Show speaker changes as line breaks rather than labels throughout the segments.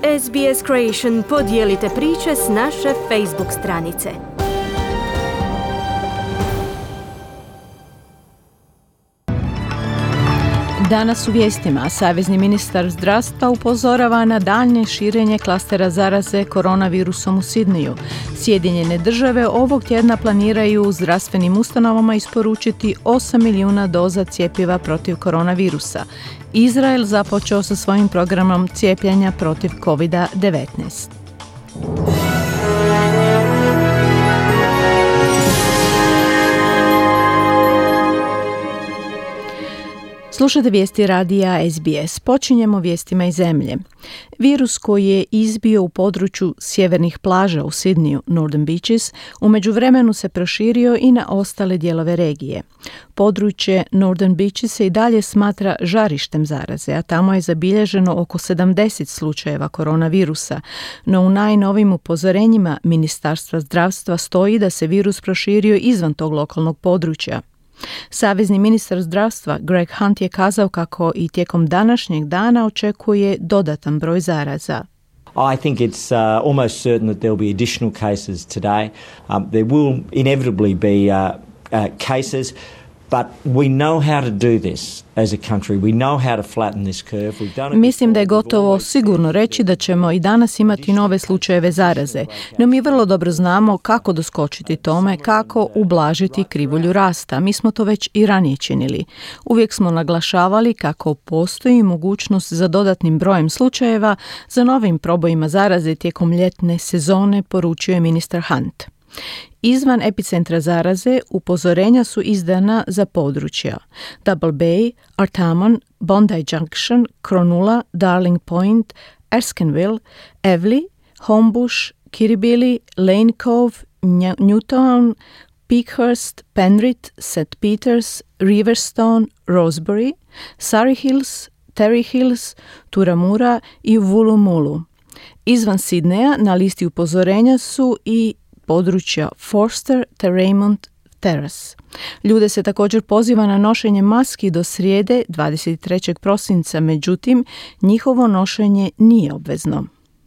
SBS Creation podijelite priče s naše Facebook stranice.
Danas u vijestima savezni ministar zdravstva upozorava na daljnje širenje klastera zaraze koronavirusom u Sidneju. Sjedinjene države ovog tjedna planiraju zdravstvenim ustanovama isporučiti 8 milijuna doza cjepiva protiv koronavirusa. Izrael započeo sa svojim programom cijepljenja protiv COVID-19. Slušate vijesti radija SBS. Počinjemo vijestima iz zemlje. Virus koji je izbio u području sjevernih plaža u Sidneju, Northern Beaches, u međuvremenu se proširio i na ostale dijelove regije. Područje Northern Beaches se i dalje smatra žarištem zaraze, a tamo je zabilježeno oko 70 slučajeva koronavirusa, no u najnovim upozorenjima Ministarstva zdravstva stoji da se virus proširio izvan tog lokalnog područja. Savezni ministar zdravstva Greg Hunt je kazao kako i tijekom današnjeg dana očekuje dodatan broj zaraza.
I think it's almost certain that there will be additional cases today. There will inevitably be cases, but we know how to do this as a country. We know how to flatten this curve. We've done it.
Mislim da je gotovo sigurno reći da ćemo i danas imati nove slučajeve zaraze, no mi vrlo dobro znamo kako doskočiti tome, kako ublažiti krivulju rasta. Mi smo to već i ranije činili. Uvijek smo naglašavali kako postoji mogućnost za dodatnim brojem slučajeva za novim probojima zaraze tijekom ljetne sezone, poručuje ministar Hunt. Izvan epicentra zaraze upozorenja su izdana za područja Double Bay, Artarmon, Bondi Junction, Cronulla, Darling Point, Erskineville, Evley, Homebush, Kirribilli, Lane Cove, Newtown, Peakhurst, Penrith, St. Peters, Riverstone, Rosebery, Surrey Hills, Terry Hills, Turamura i Woolloomooloo. Izvan Sidneja na listi upozorenja su i područja Forster te Raymond Terrace. Ljude se također poziva na nošenje maski do srijede 23. prosinca, međutim, njihovo nošenje nije obvezno.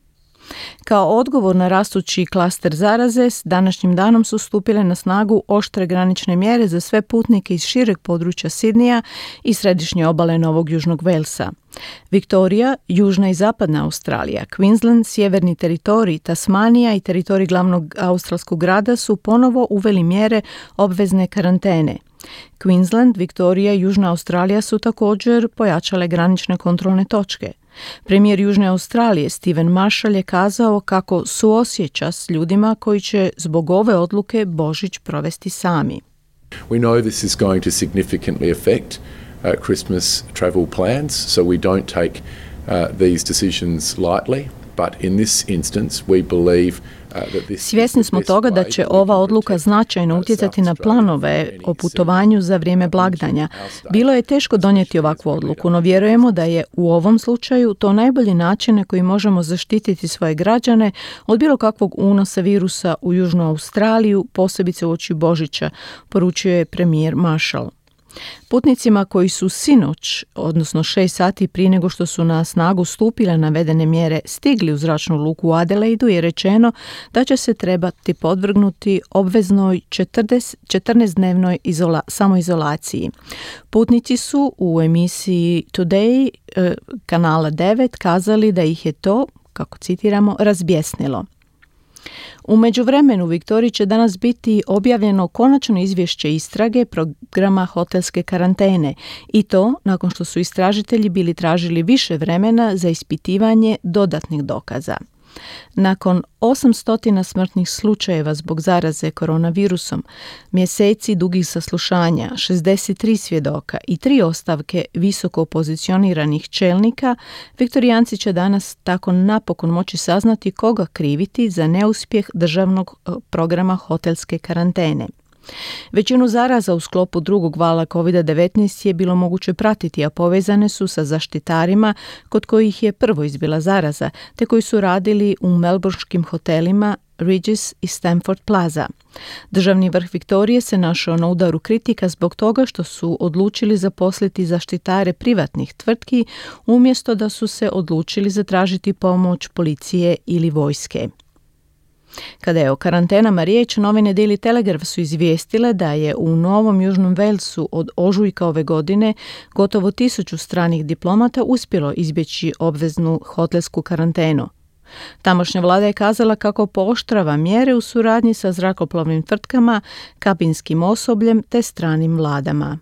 Kao odgovor na rastući klaster zaraze, s današnjim danom su stupile na snagu oštre granične mjere za sve putnike iz šireg područja Sidneja i središnje obale Novog Južnog Walesa. Viktorija, južna i zapadna Australija, Queensland, sjeverni teritorij, Tasmanija i teritorij glavnog australskog grada su ponovo uveli mjere obvezne karantene. Queensland, Viktorija i južna Australija su također pojačale granične kontrolne točke. Premijer Južne Australije Stephen Marshall je kazao kako suosjeća s ljudima koji će zbog ove odluke Božić provesti sami.
We know this is going to significantly affect Christmas travel plans, so we don't take these decisions lightly, but in this instance we believe
Svjesni smo toga da će ova odluka značajno utjecati na planove o putovanju za vrijeme blagdanja. Bilo je teško donijeti ovakvu odluku, no vjerujemo da je u ovom slučaju to najbolji način na koji možemo zaštititi svoje građane od bilo kakvog unosa virusa u Južnu Australiju, posebice uoči Božića, poručuje premijer Marshall. Putnicima koji su sinoć, odnosno 6 sati prije nego što su na snagu stupile navedene mjere, stigli u zračnu luku u Adelaidu, je rečeno da će se trebati podvrgnuti obveznoj 14-dnevnoj samoizolaciji. Putnici su u emisiji Today kanala 9 kazali da ih je to, kako citiramo, razbjesnilo. U međuvremenu u Viktoriji će danas biti objavljeno konačno izvješće istrage programa hotelske karantene i to nakon što su istražitelji bili tražili više vremena za ispitivanje dodatnih dokaza. Nakon 800 smrtnih slučajeva zbog zaraze koronavirusom, mjeseci dugih saslušanja, 63 svjedoka i 3 ostavke visoko pozicioniranih čelnika, Viktorijanci će danas tako napokon moći saznati koga kriviti za neuspjeh državnog programa hotelske karantene. Većinu zaraza u sklopu drugog vala COVID-19 je bilo moguće pratiti, a povezane su sa zaštitarima kod kojih je prvo izbila zaraza, te koji su radili u melbournskim hotelima Regis i Stamford Plaza. Državni vrh Viktorije se našao na udaru kritika zbog toga što su odlučili zaposliti zaštitare privatnih tvrtki umjesto da su se odlučili zatražiti pomoć policije ili vojske. Kada je o karantenama riječ, novine Daily Telegraph su izvijestile da je u Novom Južnom Walesu od ožujka ove godine gotovo 1000 stranih diplomata uspjelo izbjeći obveznu hotelsku karantenu. Tamošnja vlada je kazala kako pooštrava mjere u suradnji sa zrakoplovnim tvrtkama, kabinskim osobljem te stranim vladama.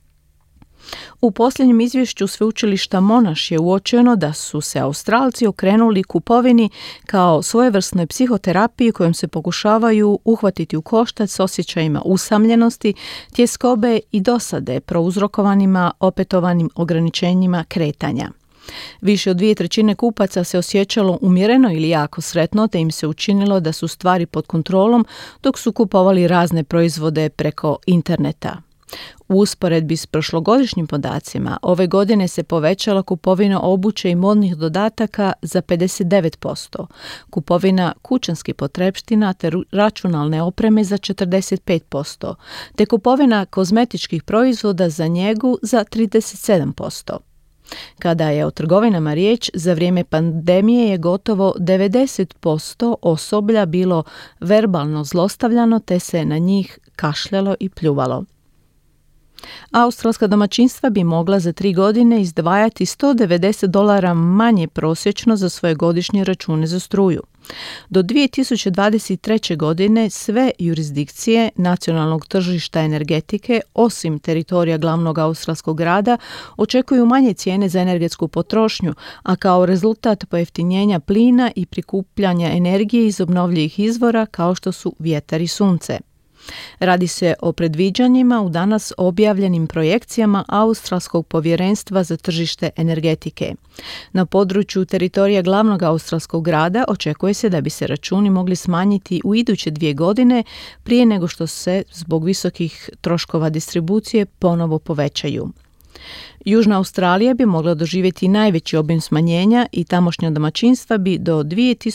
U posljednjem izvješću sveučilišta Monash je uočeno da su se Australci okrenuli kupovini kao svojevrsnoj psihoterapiji kojom se pokušavaju uhvatiti u koštac s osjećajima usamljenosti, tjeskobe i dosade prouzrokovanima opetovanim ograničenjima kretanja. Više od 2/3 kupaca se osjećalo umjereno ili jako sretno, te im se učinilo da su stvari pod kontrolom dok su kupovali razne proizvode preko interneta. U usporedbi s prošlogodišnjim podacima, ove godine se povećala kupovina obuće i modnih dodataka za 59%, kupovina kućanskih potrepština te računalne opreme za 45%, te kupovina kozmetičkih proizvoda za njegu za 37%. Kada je o trgovinama riječ, za vrijeme pandemije je gotovo 90% osoblja bilo verbalno zlostavljano te se na njih kašljalo i pljuvalo. Australska domaćinstva bi mogla za 3 godine izdvajati $190 manje prosječno za svoje godišnje račune za struju. Do 2023. godine sve jurisdikcije nacionalnog tržišta energetike, osim teritorija glavnog australskog grada, očekuju manje cijene za energetsku potrošnju, a kao rezultat pojeftinjenja plina i prikupljanja energije iz obnovljivih izvora kao što su vjetar i sunce. Radi se o predviđanjima u danas objavljenim projekcijama Australskog povjerenstva za tržište energetike. Na području teritorija glavnog australskog grada očekuje se da bi se računi mogli smanjiti u iduće 2 godine prije nego što se zbog visokih troškova distribucije ponovo povećaju. Južna Australija bi mogla doživjeti najveći obim smanjenja i tamošnja domaćinstva bi do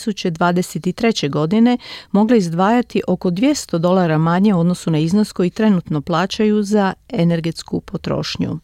2023. godine mogla izdvajati oko $200 manje u odnosu na iznos koji trenutno plaćaju za energetsku potrošnju.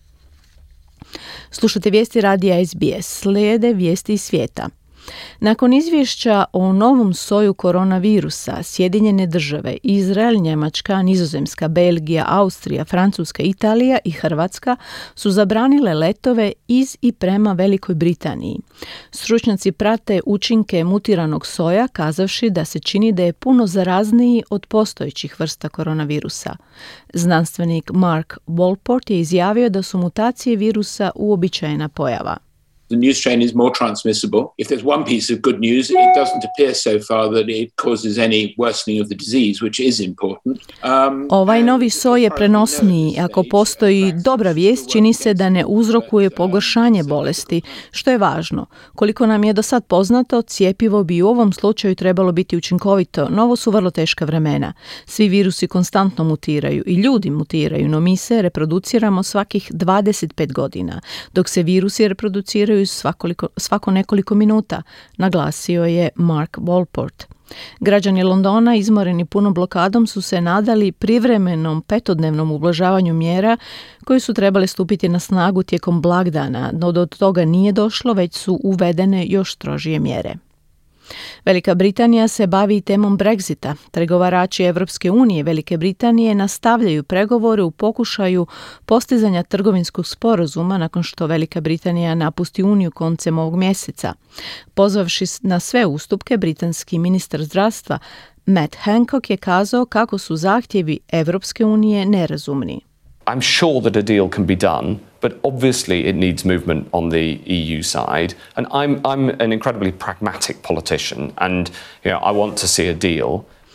Slušate vijesti radija SBS, slijede vijesti iz svijeta. Nakon izvješća o novom soju koronavirusa, Sjedinjene države, Izrael, Njemačka, Nizozemska, Belgija, Austrija, Francuska, Italija i Hrvatska su zabranile letove iz i prema Velikoj Britaniji. Stručnjaci prate učinke mutiranog soja, kazavši da se čini da je puno zarazniji od postojećih vrsta koronavirusa. Znanstvenik Mark Walport je izjavio da su mutacije virusa uobičajena pojava.
The new strain is more transmissible. If there's one piece of good news, it doesn't appear so far that it causes any worsening of the disease, which is important.
Ovaj novi soj je prenosniji. Ako postoji dobra vijest, čini se da ne uzrokuje pogoršanje bolesti, što je važno. Koliko nam je do sad poznato, cjepivo bi u ovom slučaju trebalo biti učinkovito, no ovo su vrlo teška vremena. Svi virusi konstantno mutiraju i ljudi mutiraju, no mi se reproduciramo svakih 25 godina, dok se virusi reproduciraju svako nekoliko minuta, naglasio je Mark Walport. Građani Londona izmoreni punom blokadom su se nadali privremenom 5-dnevnom ublažavanju mjera koje su trebale stupiti na snagu tijekom blagdana, no do toga nije došlo, već su uvedene još strožije mjere. Velika Britanija se bavi temom Brexita. Pregovarači Europske unije Velike Britanije nastavljaju pregovore u pokušaju postizanja trgovinskog sporazuma nakon što Velika Britanija napusti Uniju koncem ovog mjeseca. Pozvavši na sve ustupke, britanski ministar zdravstva Matt Hancock je kazao kako su zahtjevi Europske unije nerazumni.
I'm sure that a deal can be done, but obviously it needs movement on the EU side. And I'm an incredibly pragmatic politician, and I want to see a deal.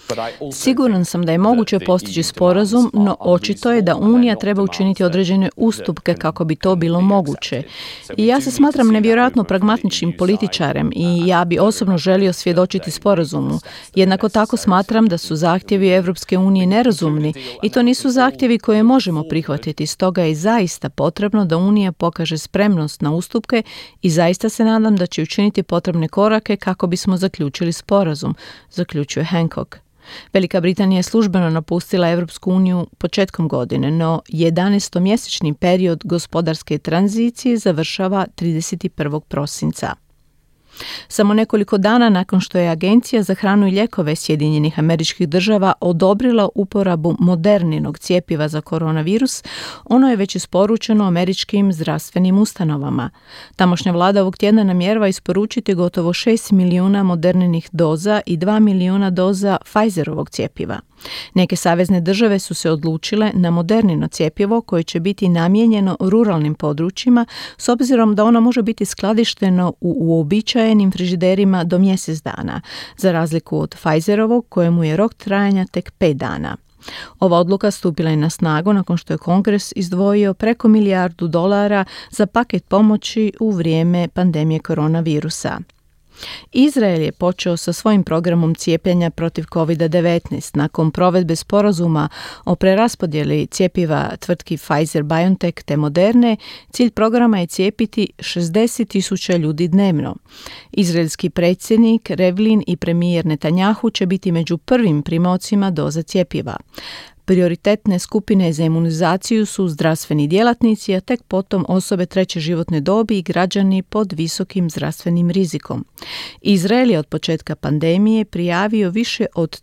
Siguran sam da je moguće postići sporazum, no očito je da Unija treba učiniti određene ustupke kako bi to bilo moguće. I ja se smatram nevjerojatno pragmatičnim političarem i ja bi osobno želio svjedočiti sporazumu. Jednako tako smatram da su zahtjevi Europske unije nerazumni i to nisu zahtjevi koje možemo prihvatiti. Stoga je zaista potrebno da Unija pokaže spremnost na ustupke i zaista se nadam da će učiniti potrebne korake kako bismo zaključili sporazum, zaključuje Hancock. Velika Britanija je službeno napustila Europsku uniju početkom godine, no 11-mjesečni period gospodarske tranzicije završava 31. prosinca. Samo nekoliko dana nakon što je Agencija za hranu i lijekove Sjedinjenih Američkih Država odobrila uporabu Moderninog cjepiva za koronavirus, ono je već isporučeno američkim zdravstvenim ustanovama. Tamošnja vlada ovog tjedna namjerava isporučiti gotovo 6 milijuna Moderninih doza i 2 milijuna doza Pfizerovog cjepiva. Neke savezne države su se odlučile na Modernino cjepivo koje će biti namijenjeno ruralnim područjima s obzirom da ono može biti skladišteno u uobičajenim frižiderima do mjesec dana, za razliku od Pfizerovog kojemu je rok trajanja tek 5 dana. Ova odluka stupila je na snagu nakon što je Kongres izdvojio preko $1 milijardu za paket pomoći u vrijeme pandemije koronavirusa. Izrael je počeo sa svojim programom cijepljenja protiv COVID-19 nakon provedbe sporazuma o preraspodjeli cjepiva tvrtki Pfizer-BioNTech te Moderne. Cilj programa je cijepiti 60.000 ljudi dnevno. Izraelski predsjednik Rivlin i premijer Netanjahu će biti među prvim primaocima doza cjepiva. Prioritetne skupine za imunizaciju su zdravstveni djelatnici, a tek potom osobe treće životne dobi i građani pod visokim zdravstvenim rizikom. Izrael je od početka pandemije prijavio više od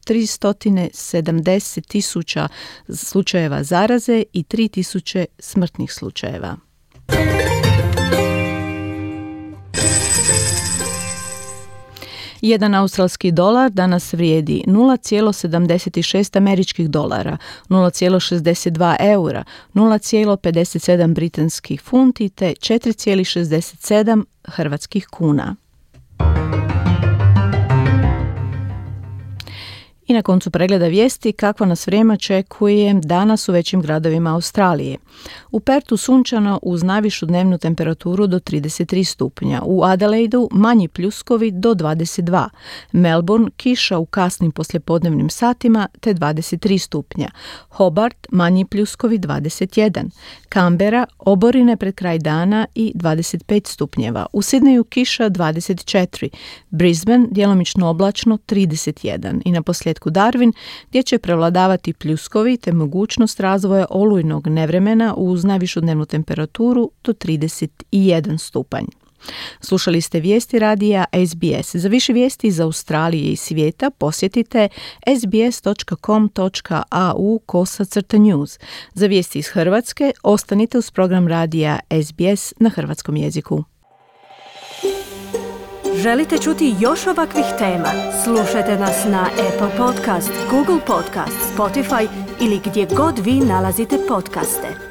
370.000 slučajeva zaraze i 3.000 smrtnih slučajeva. Jedan australski dolar danas vrijedi 0,76 američkih dolara, 0,62 eura, 0,57 britanskih funti te 4,67 hrvatskih kuna. I na koncu pregleda vijesti kakva nas vrijeme očekuje danas u većim gradovima Australije. U Pertu sunčano uz najvišu dnevnu temperaturu do 33 stupnja, u Adelaidu manji pljuskovi do 22, Melbourne kiša u kasnim poslijepodnevnim satima te 23 stupnja, Hobart manji pljuskovi 21, Canberra oborine pred kraj dana i 25 stupnjeva, u Sydneyu kiša 24, Brisbane djelomično oblačno 31 i na posljedku Darwin gdje će prevladavati pljuskovi te mogućnost razvoja olujnog nevremena uz najvišu dnevnu temperaturu do 31 stupanj. Slušali ste vijesti radija SBS. Za više vijesti iz Australije i svijeta posjetite sbs.com.au/news. Za vijesti iz Hrvatske ostanite uz program radija SBS na hrvatskom jeziku.
Želite čuti još ovakvih tema? Slušajte nas na Apple Podcast, Google Podcast, Spotify ili gdje god vi nalazite podcaste.